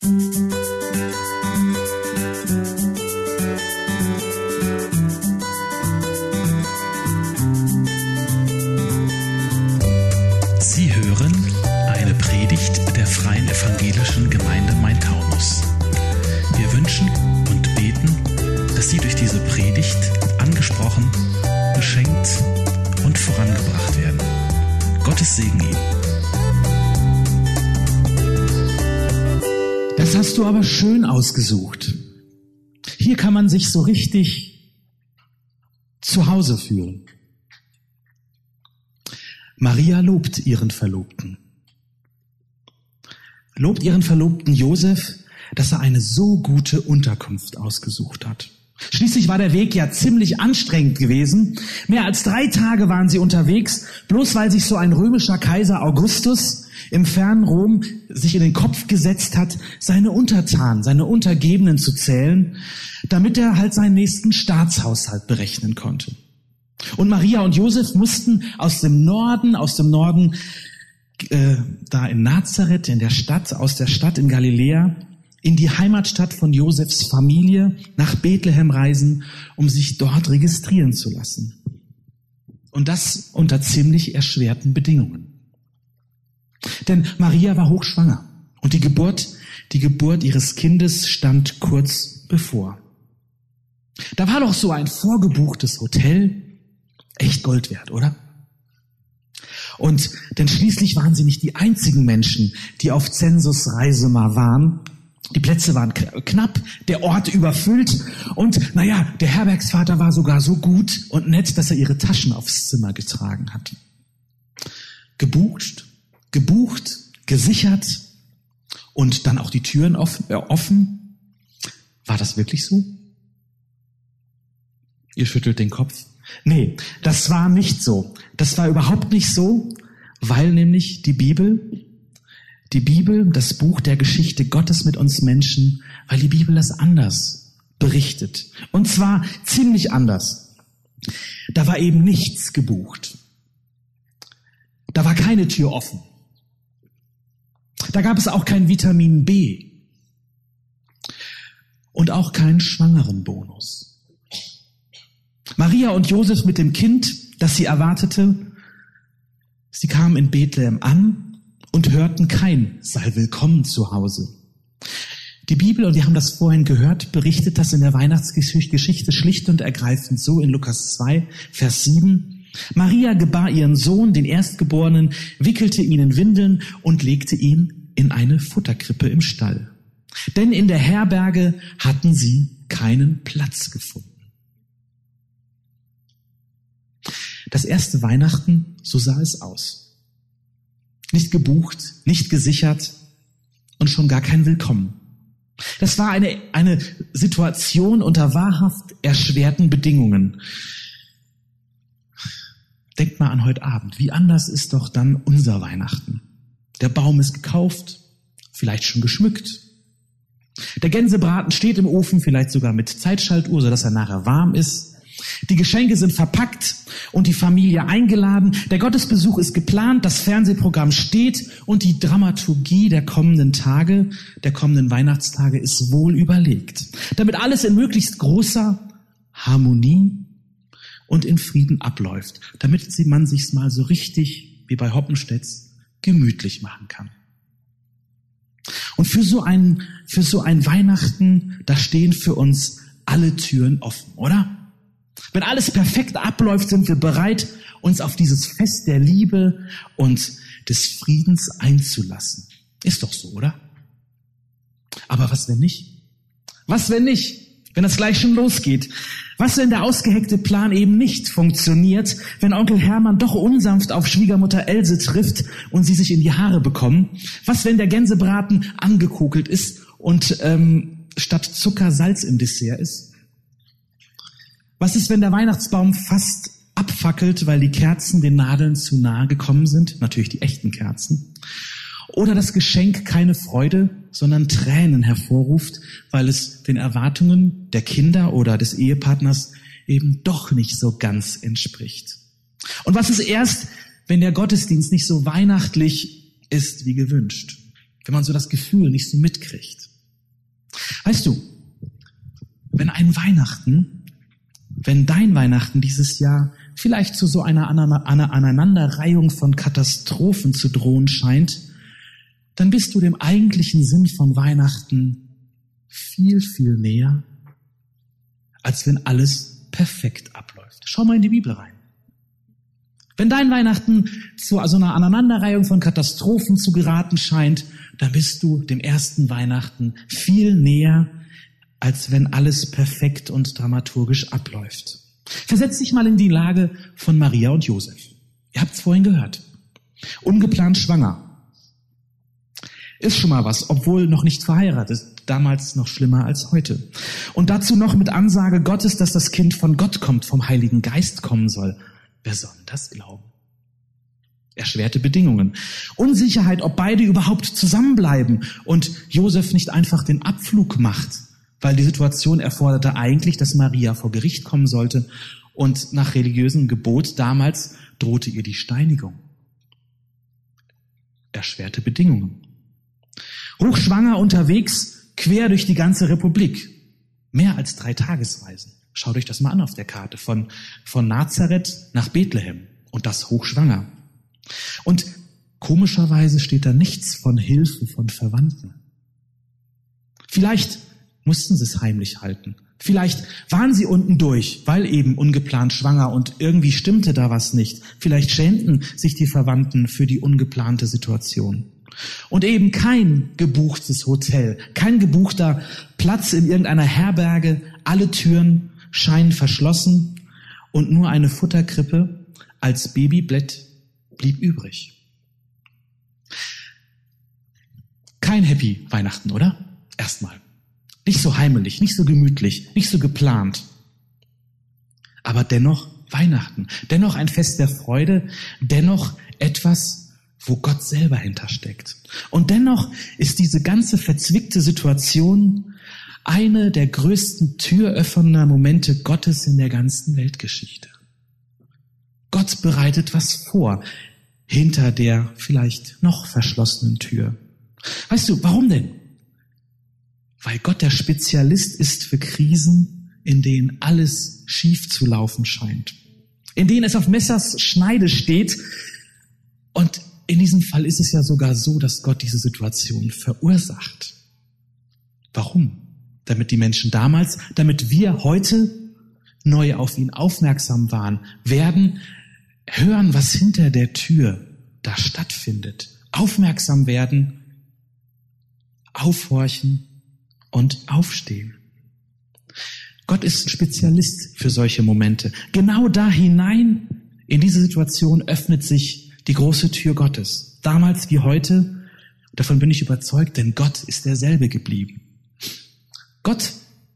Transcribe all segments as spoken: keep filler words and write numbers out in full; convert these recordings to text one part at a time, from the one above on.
Sie hören eine Predigt der Freien Evangelischen Gemeinde Main-Taunus. Wir wünschen und beten, dass Sie durch diese Predigt angesprochen, beschenkt und vorangebracht werden. Gottes Segen Ihnen. Das hast du aber schön ausgesucht. Hier kann man sich so richtig zu Hause fühlen. Maria lobt ihren Verlobten. Lobt ihren Verlobten Josef, dass er eine so gute Unterkunft ausgesucht hat. Schließlich war der Weg ja ziemlich anstrengend gewesen. Mehr als drei Tage waren sie unterwegs, bloß weil sich so ein römischer Kaiser Augustus im fernen Rom sich in den Kopf gesetzt hat, seine Untertanen, seine Untergebenen zu zählen, damit er halt seinen nächsten Staatshaushalt berechnen konnte. Und Maria und Josef mussten aus dem Norden, aus dem Norden, äh, da in Nazareth, in der Stadt, aus der Stadt in Galiläa, in die Heimatstadt von Josefs Familie nach Bethlehem reisen, um sich dort registrieren zu lassen. Und das unter ziemlich erschwerten Bedingungen. Denn Maria war hochschwanger und die Geburt, die Geburt ihres Kindes stand kurz bevor. Da war doch so ein vorgebuchtes Hotel echt Gold wert, oder? Und denn schließlich waren sie nicht die einzigen Menschen, die auf Zensusreise mal waren. Die Plätze waren knapp, der Ort überfüllt und naja, der Herbergsvater war sogar so gut und nett, dass er ihre Taschen aufs Zimmer getragen hat. Gebucht, gebucht, gesichert und dann auch die Türen offen. Äh, offen. War das wirklich so? Ihr schüttelt den Kopf. Nee, das war nicht so. Das war überhaupt nicht so, weil nämlich die Bibel, die Bibel, das Buch der Geschichte Gottes mit uns Menschen, weil die Bibel das anders berichtet. Und zwar ziemlich anders. Da war eben nichts gebucht. Da war keine Tür offen. Da gab es auch kein Vitamin B. Und auch keinen Schwangerenbonus. Maria und Josef mit dem Kind, das sie erwartete, sie kamen in Bethlehem an und hörten kein Sei willkommen zu Hause. Die Bibel, und wir haben das vorhin gehört, berichtet das in der Weihnachtsgeschichte schlicht und ergreifend so in Lukas zwei, Vers sieben. Maria gebar ihren Sohn, den Erstgeborenen, wickelte ihn in Windeln und legte ihn in eine Futterkrippe im Stall. Denn in der Herberge hatten sie keinen Platz gefunden. Das erste Weihnachten, so sah es aus. Nicht gebucht, nicht gesichert und schon gar kein Willkommen. Das war eine, eine Situation unter wahrhaft erschwerten Bedingungen. Denkt mal an heute Abend. Wie anders ist doch dann unser Weihnachten? Der Baum ist gekauft, vielleicht schon geschmückt. Der Gänsebraten steht im Ofen, vielleicht sogar mit Zeitschaltuhr, sodass er nachher warm ist. Die Geschenke sind verpackt und die Familie eingeladen. Der Gottesbesuch ist geplant, das Fernsehprogramm steht und die Dramaturgie der kommenden Tage, der kommenden Weihnachtstage ist wohl überlegt. Damit alles in möglichst großer Harmonie und in Frieden abläuft. Damit man sich's mal so richtig, wie bei Hoppenstedts, gemütlich machen kann. Und für so ein, für so ein Weihnachten, da stehen für uns alle Türen offen, oder? Wenn alles perfekt abläuft, sind wir bereit, uns auf dieses Fest der Liebe und des Friedens einzulassen. Ist doch so, oder? Aber was, wenn nicht? Was, wenn nicht? Wenn das gleich schon losgeht? Was, wenn der ausgeheckte Plan eben nicht funktioniert? Wenn Onkel Hermann doch unsanft auf Schwiegermutter Else trifft und sie sich in die Haare bekommen? Was, wenn der Gänsebraten angekokelt ist und ähm, statt Zucker Salz im Dessert ist? Was ist, wenn der Weihnachtsbaum fast abfackelt, weil die Kerzen den Nadeln zu nahe gekommen sind? Natürlich die echten Kerzen. Oder das Geschenk keine Freude, sondern Tränen hervorruft, weil es den Erwartungen der Kinder oder des Ehepartners eben doch nicht so ganz entspricht. Und was ist erst, wenn der Gottesdienst nicht so weihnachtlich ist wie gewünscht? Wenn man so das Gefühl nicht so mitkriegt? Weißt du, wenn ein Weihnachten, wenn dein Weihnachten dieses Jahr vielleicht zu so einer Aneinanderreihung von Katastrophen zu drohen scheint, dann bist du dem eigentlichen Sinn von Weihnachten viel, viel näher, als wenn alles perfekt abläuft. Schau mal in die Bibel rein. Wenn dein Weihnachten zu so einer Aneinanderreihung von Katastrophen zu geraten scheint, dann bist du dem ersten Weihnachten viel näher, als wenn alles perfekt und dramaturgisch abläuft. Versetz dich mal in die Lage von Maria und Josef. Ihr habt es vorhin gehört. Ungeplant schwanger. Ist schon mal was, obwohl noch nicht verheiratet. Damals noch schlimmer als heute. Und dazu noch mit Ansage Gottes, dass das Kind von Gott kommt, vom Heiligen Geist kommen soll. Wer soll das glauben? Erschwerte Bedingungen. Unsicherheit, ob beide überhaupt zusammenbleiben und Josef nicht einfach den Abflug macht, weil die Situation erforderte eigentlich, dass Maria vor Gericht kommen sollte und nach religiösem Gebot damals drohte ihr die Steinigung. Erschwerte Bedingungen. Hochschwanger unterwegs, quer durch die ganze Republik. Mehr als drei Tagesreisen. Schaut euch das mal an auf der Karte. Von, von Nazareth nach Bethlehem. Und das hochschwanger. Und komischerweise steht da nichts von Hilfe von Verwandten. Vielleicht mussten sie es heimlich halten. Vielleicht waren sie unten durch, weil eben ungeplant schwanger und irgendwie stimmte da was nicht. Vielleicht schämten sich die Verwandten für die ungeplante Situation. Und eben kein gebuchtes Hotel, kein gebuchter Platz in irgendeiner Herberge, alle Türen scheinen verschlossen und nur eine Futterkrippe als Babybett blieb übrig. Kein Happy Weihnachten, oder? Erstmal. Nicht so heimelig, nicht so gemütlich, nicht so geplant. Aber dennoch Weihnachten, dennoch ein Fest der Freude, dennoch etwas, wo Gott selber hintersteckt. Und dennoch ist diese ganze verzwickte Situation eine der größten türöffnender Momente Gottes in der ganzen Weltgeschichte. Gott bereitet was vor, hinter der vielleicht noch verschlossenen Tür. Weißt du, warum denn? Weil Gott der Spezialist ist für Krisen, in denen alles schief zu laufen scheint. In denen es auf Messers Schneide steht. Und in diesem Fall ist es ja sogar so, dass Gott diese Situation verursacht. Warum? Damit die Menschen damals, damit wir heute neu auf ihn aufmerksam waren, werden hören, was hinter der Tür da stattfindet. Aufmerksam werden, aufhorchen und aufstehen. Gott ist ein Spezialist für solche Momente. Genau da hinein, in diese Situation öffnet sich die große Tür Gottes. Damals wie heute, davon bin ich überzeugt, denn Gott ist derselbe geblieben. Gott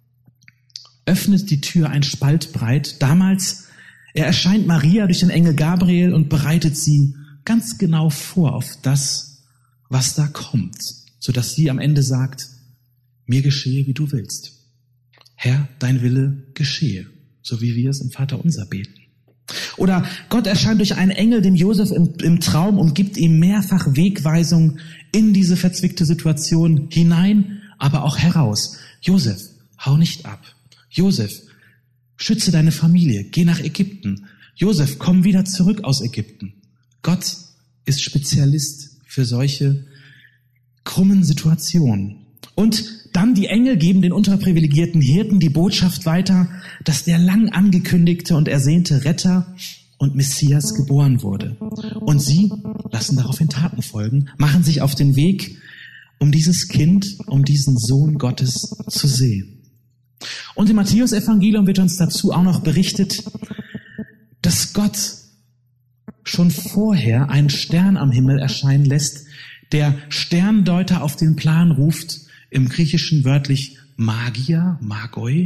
öffnet die Tür ein Spalt breit. Damals, er erscheint Maria durch den Engel Gabriel und bereitet sie ganz genau vor auf das, was da kommt, sodass sie am Ende sagt, mir geschehe, wie du willst. Herr, dein Wille geschehe, so wie wir es im Vaterunser beten. Oder Gott erscheint durch einen Engel dem Josef im, im Traum und gibt ihm mehrfach Wegweisung in diese verzwickte Situation hinein, aber auch heraus. Josef, hau nicht ab. Josef, schütze deine Familie, geh nach Ägypten. Josef, komm wieder zurück aus Ägypten. Gott ist Spezialist für solche krummen Situationen. Und dann die Engel geben den unterprivilegierten Hirten die Botschaft weiter, dass der lang angekündigte und ersehnte Retter und Messias geboren wurde. Und sie lassen daraufhin Taten folgen, machen sich auf den Weg, um dieses Kind, um diesen Sohn Gottes zu sehen. Und im Matthäus-Evangelium wird uns dazu auch noch berichtet, dass Gott schon vorher einen Stern am Himmel erscheinen lässt, der Sterndeuter auf den Plan ruft, im Griechischen wörtlich Magia, Magoi.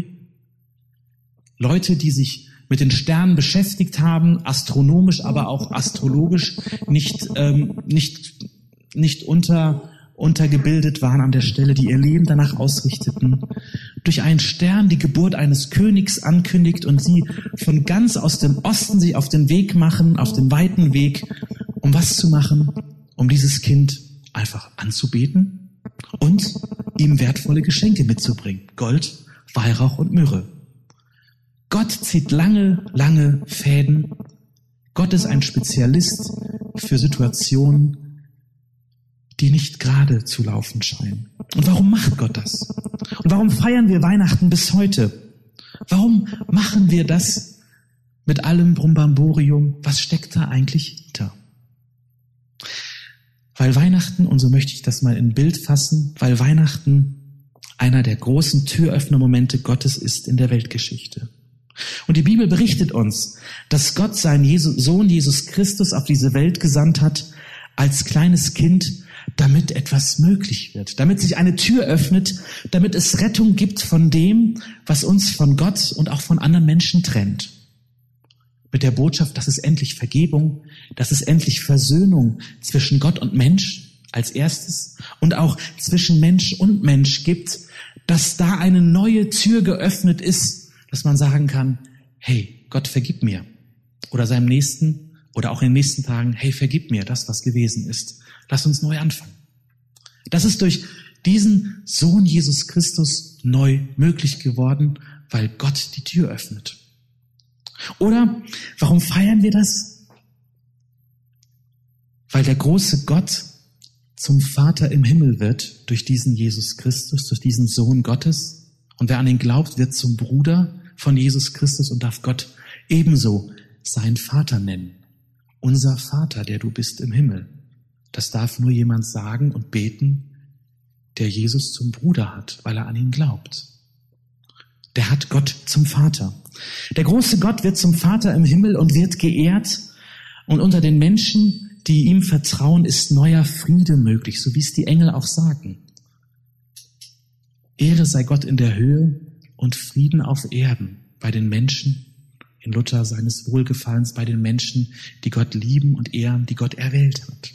Leute, die sich mit den Sternen beschäftigt haben, astronomisch, aber auch astrologisch, nicht, ähm, nicht, nicht unter, untergebildet waren an der Stelle, die ihr Leben danach ausrichteten, durch einen Stern die Geburt eines Königs ankündigt und sie von ganz aus dem Osten sich auf den Weg machen, auf den weiten Weg, um was zu machen? Um dieses Kind einfach anzubeten und ihm wertvolle Geschenke mitzubringen. Gold, Weihrauch und Myrrhe. Gott zieht lange, lange Fäden. Gott ist ein Spezialist für Situationen, die nicht gerade zu laufen scheinen. Und warum macht Gott das? Und warum feiern wir Weihnachten bis heute? Warum machen wir das mit allem Brumbamborium? Was steckt da eigentlich hinter? Weil Weihnachten, und so möchte ich das mal in ein Bild fassen, weil Weihnachten einer der großen Türöffnermomente Gottes ist in der Weltgeschichte. Und die Bibel berichtet uns, dass Gott seinen Jesus, Sohn Jesus Christus auf diese Welt gesandt hat als kleines Kind, damit etwas möglich wird, damit sich eine Tür öffnet, damit es Rettung gibt von dem, was uns von Gott und auch von anderen Menschen trennt. Mit der Botschaft, dass es endlich Vergebung, dass es endlich Versöhnung zwischen Gott und Mensch als erstes und auch zwischen Mensch und Mensch gibt, dass da eine neue Tür geöffnet ist, dass man sagen kann, hey, Gott vergib mir. Oder seinem Nächsten oder auch in den nächsten Tagen, hey, vergib mir das, was gewesen ist. Lass uns neu anfangen. Das ist durch diesen Sohn Jesus Christus neu möglich geworden, weil Gott die Tür öffnet. Oder warum feiern wir das? Weil der große Gott zum Vater im Himmel wird durch diesen Jesus Christus, durch diesen Sohn Gottes. Und wer an ihn glaubt, wird zum Bruder von Jesus Christus und darf Gott ebenso seinen Vater nennen. Unser Vater, der du bist im Himmel. Das darf nur jemand sagen und beten, der Jesus zum Bruder hat, weil er an ihn glaubt. Der hat Gott zum Vater. Der große Gott wird zum Vater im Himmel und wird geehrt. Und unter den Menschen, die ihm vertrauen, ist neuer Friede möglich, so wie es die Engel auch sagen. Ehre sei Gott in der Höhe und Frieden auf Erden bei den Menschen, in Luther seines Wohlgefallens, bei den Menschen, die Gott lieben und ehren, die Gott erwählt hat.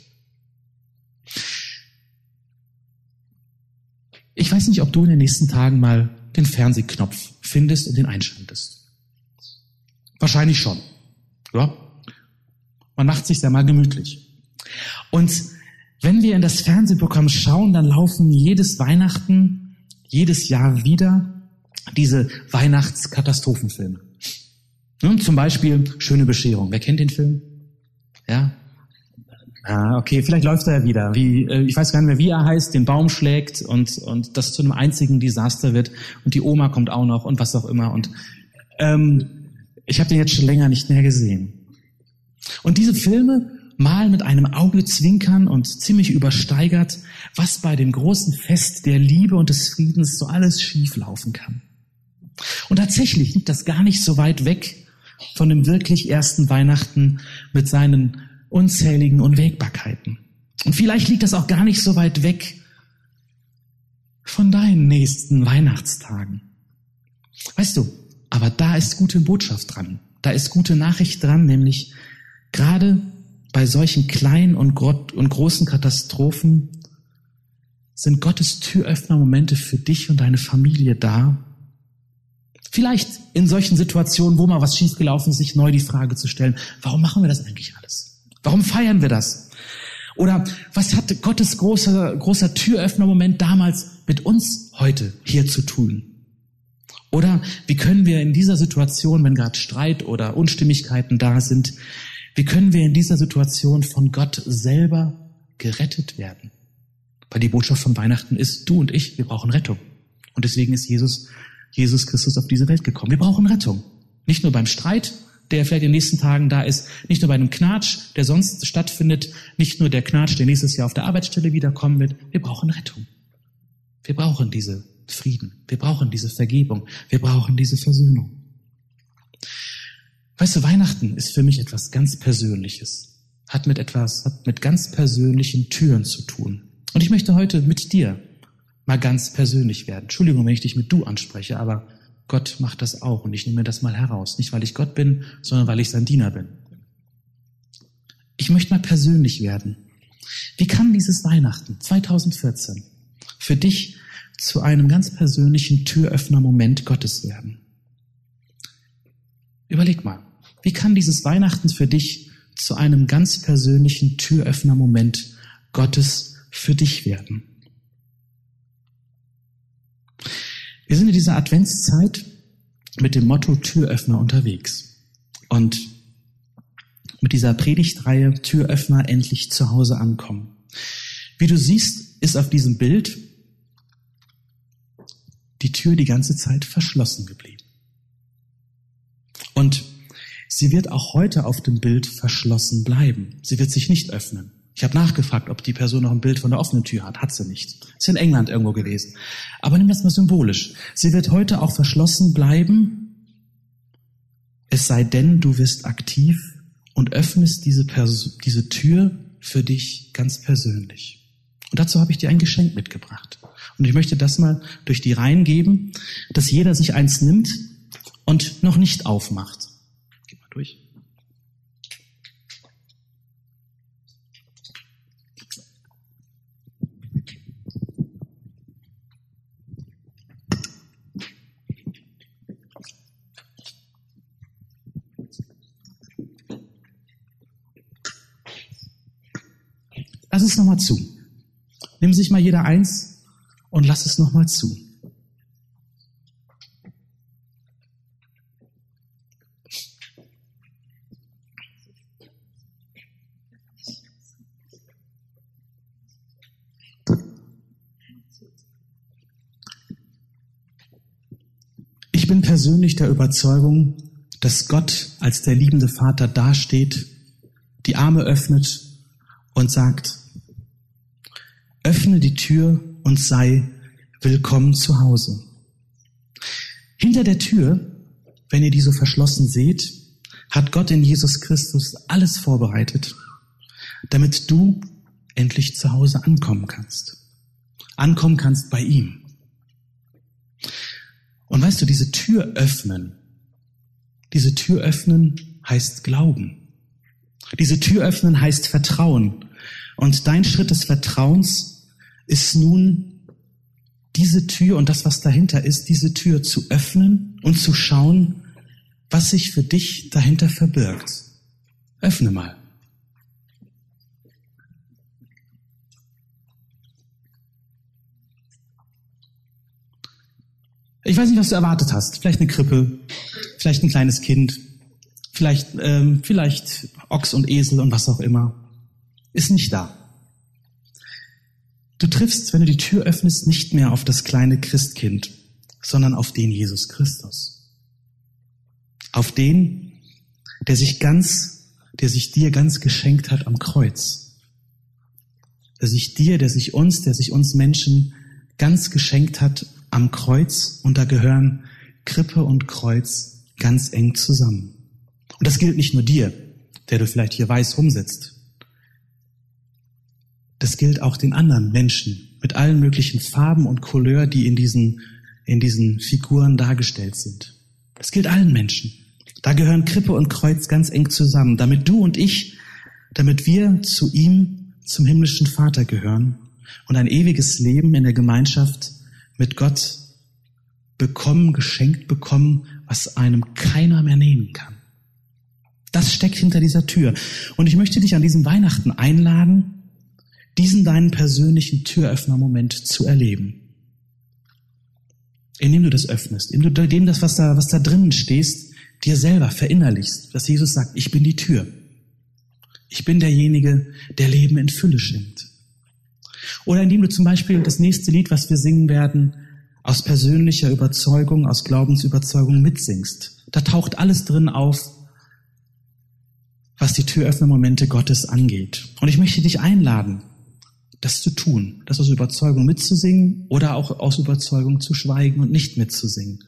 Ich weiß nicht, ob du in den nächsten Tagen mal den Fernsehknopf findest und den einschaltest. Wahrscheinlich schon. Ja. Man macht sich ja mal gemütlich. Und wenn wir in das Fernsehprogramm schauen, dann laufen jedes Weihnachten, jedes Jahr wieder diese Weihnachtskatastrophenfilme. Hm, zum Beispiel Schöne Bescherung. Wer kennt den Film? Ja. Ah, okay, vielleicht läuft er ja wieder. Wie, äh, ich weiß gar nicht mehr, wie er heißt, den Baum schlägt und und das zu einem einzigen Desaster wird und die Oma kommt auch noch und was auch immer. Und ähm, ich habe den jetzt schon länger nicht mehr gesehen. Und diese Filme malen mit einem Augenzwinkern und ziemlich übersteigert, was bei dem großen Fest der Liebe und des Friedens so alles schief laufen kann. Und tatsächlich liegt das gar nicht so weit weg von dem wirklich ersten Weihnachten mit seinen unzähligen Unwägbarkeiten. Und vielleicht liegt das auch gar nicht so weit weg von deinen nächsten Weihnachtstagen. Weißt du, aber da ist gute Botschaft dran. Da ist gute Nachricht dran, nämlich gerade bei solchen kleinen und, gro- und großen Katastrophen sind Gottes Türöffner-Momente für dich und deine Familie da. Vielleicht in solchen Situationen, wo mal was schiefgelaufen ist, sich neu die Frage zu stellen, warum machen wir das eigentlich alles? Warum feiern wir das? Oder was hatte Gottes großer, großer Türöffner-Moment damals mit uns heute hier zu tun? Oder wie können wir in dieser Situation, wenn gerade Streit oder Unstimmigkeiten da sind, wie können wir in dieser Situation von Gott selber gerettet werden? Weil die Botschaft von Weihnachten ist, du und ich, wir brauchen Rettung. Und deswegen ist Jesus, Jesus Christus auf diese Welt gekommen. Wir brauchen Rettung. Nicht nur beim Streit, der vielleicht in den nächsten Tagen da ist, nicht nur bei einem Knatsch, der sonst stattfindet, nicht nur der Knatsch, der nächstes Jahr auf der Arbeitsstelle wiederkommen wird. Wir brauchen Rettung. Wir brauchen diese Frieden. Wir brauchen diese Vergebung. Wir brauchen diese Versöhnung. Weißt du, Weihnachten ist für mich etwas ganz Persönliches. Hat mit etwas, hat mit ganz persönlichen Türen zu tun. Und ich möchte heute mit dir mal ganz persönlich werden. Entschuldigung, wenn ich dich mit du anspreche, aber Gott macht das auch und ich nehme das mal heraus. Nicht, weil ich Gott bin, sondern weil ich sein Diener bin. Ich möchte mal persönlich werden. Wie kann dieses Weihnachten zwanzig vierzehn für dich zu einem ganz persönlichen Türöffner-Moment Gottes werden? Überleg mal, wie kann dieses Weihnachten für dich zu einem ganz persönlichen Türöffner-Moment Gottes für dich werden? Wir sind in dieser Adventszeit mit dem Motto Türöffner unterwegs. Und mit dieser Predigtreihe Türöffner endlich zu Hause ankommen. Wie du siehst, ist auf diesem Bild die Tür die ganze Zeit verschlossen geblieben. Und sie wird auch heute auf dem Bild verschlossen bleiben. Sie wird sich nicht öffnen. Ich habe nachgefragt, ob die Person noch ein Bild von der offenen Tür hat. Hat sie nicht. Ist in England irgendwo gewesen. Aber nimm das mal symbolisch. Sie wird heute auch verschlossen bleiben, es sei denn, du wirst aktiv und öffnest diese, Pers- diese Tür für dich ganz persönlich. Und dazu habe ich dir ein Geschenk mitgebracht. Und ich möchte das mal durch die Reihen geben, dass jeder sich eins nimmt und noch nicht aufmacht. Geh mal durch. Lass es nochmal zu. Nimm sich mal jeder eins und lass es nochmal zu. Ich bin persönlich der Überzeugung, dass Gott als der liebende Vater dasteht, die Arme öffnet und sagt, öffne die Tür und sei willkommen zu Hause. Hinter der Tür, wenn ihr die so verschlossen seht, hat Gott in Jesus Christus alles vorbereitet, damit du endlich zu Hause ankommen kannst. Ankommen kannst bei ihm. Und weißt du, diese Tür öffnen, diese Tür öffnen heißt Glauben. Diese Tür öffnen heißt Vertrauen. Und dein Schritt des Vertrauens ist nun, diese Tür und das, was dahinter ist, diese Tür zu öffnen und zu schauen, was sich für dich dahinter verbirgt. Öffne mal. Ich weiß nicht, was du erwartet hast. Vielleicht eine Krippe, vielleicht ein kleines Kind, vielleicht, ähm, vielleicht Ochs und Esel und was auch immer. Ist nicht da. Du triffst, wenn du die Tür öffnest, nicht mehr auf das kleine Christkind, sondern auf den Jesus Christus. Auf den, der sich ganz, der sich dir ganz geschenkt hat am Kreuz. Der sich dir, der sich uns, der sich uns Menschen ganz geschenkt hat am Kreuz. Und da gehören Krippe und Kreuz ganz eng zusammen. Und das gilt nicht nur dir, der du vielleicht hier weiß rumsitzt. Das gilt auch den anderen Menschen mit allen möglichen Farben und Couleur, die in diesen, in diesen Figuren dargestellt sind. Das gilt allen Menschen. Da gehören Krippe und Kreuz ganz eng zusammen, damit du und ich, damit wir zu ihm, zum himmlischen Vater gehören und ein ewiges Leben in der Gemeinschaft mit Gott bekommen, geschenkt bekommen, was einem keiner mehr nehmen kann. Das steckt hinter dieser Tür. Und ich möchte dich an diesem Weihnachten einladen, diesen deinen persönlichen Türöffner-Moment zu erleben. Indem du das öffnest, indem du dem das, was da, was da drinnen stehst, dir selber verinnerlichst, dass Jesus sagt, ich bin die Tür. Ich bin derjenige, der Leben in Fülle schenkt. Oder indem du zum Beispiel das nächste Lied, was wir singen werden, aus persönlicher Überzeugung, aus Glaubensüberzeugung mitsingst. Da taucht alles drin auf, was die Türöffner-Momente Gottes angeht. Und ich möchte dich einladen, das zu tun, das aus Überzeugung mitzusingen oder auch aus Überzeugung zu schweigen und nicht mitzusingen.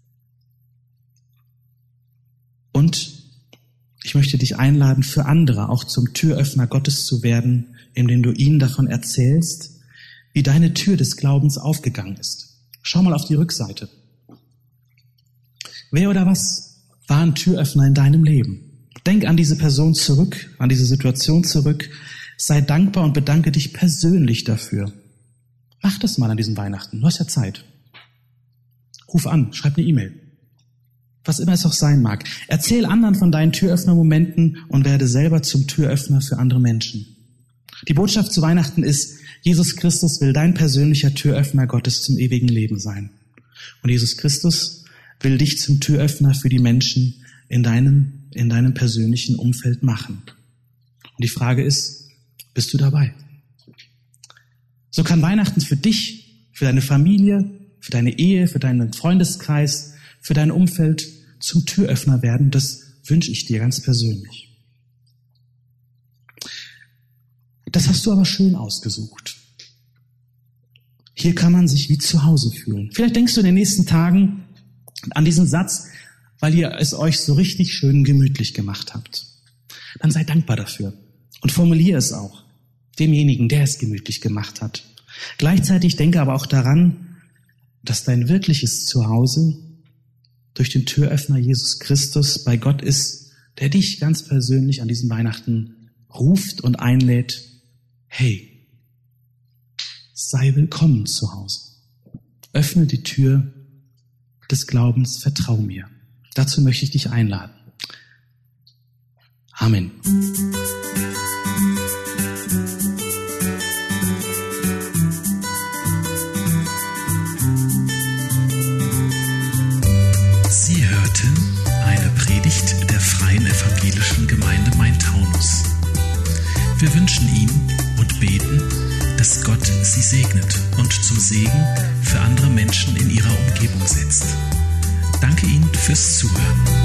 Und ich möchte dich einladen, für andere auch zum Türöffner Gottes zu werden, indem du ihnen davon erzählst, wie deine Tür des Glaubens aufgegangen ist. Schau mal auf die Rückseite. Wer oder was war ein Türöffner in deinem Leben? Denk an diese Person zurück, an diese Situation zurück. Sei dankbar und bedanke dich persönlich dafür. Mach das mal an diesem Weihnachten. Du hast ja Zeit. Ruf an, schreib eine E-Mail. Was immer es auch sein mag. Erzähl anderen von deinen Türöffner-Momenten und werde selber zum Türöffner für andere Menschen. Die Botschaft zu Weihnachten ist, Jesus Christus will dein persönlicher Türöffner Gottes zum ewigen Leben sein. Und Jesus Christus will dich zum Türöffner für die Menschen in deinem, in deinem persönlichen Umfeld machen. Und die Frage ist, bist du dabei? So kann Weihnachten für dich, für deine Familie, für deine Ehe, für deinen Freundeskreis, für dein Umfeld zum Türöffner werden. Das wünsche ich dir ganz persönlich. Das hast du aber schön ausgesucht. Hier kann man sich wie zu Hause fühlen. Vielleicht denkst du in den nächsten Tagen an diesen Satz, weil ihr es euch so richtig schön gemütlich gemacht habt. Dann sei dankbar dafür und formuliere es auch demjenigen, der es gemütlich gemacht hat. Gleichzeitig denke aber auch daran, dass dein wirkliches Zuhause durch den Türöffner Jesus Christus bei Gott ist, der dich ganz persönlich an diesem Weihnachten ruft und einlädt, hey, sei willkommen zu Hause. Öffne die Tür des Glaubens, vertrau mir. Dazu möchte ich dich einladen. Amen. Sie hörten eine Predigt der Freien Evangelischen Gemeinde Main-Taunus. Wir wünschen Ihnen und beten, dass Gott Sie segnet und zum Segen für andere Menschen in Ihrer Umgebung setzt. Danke Ihnen fürs Zuhören.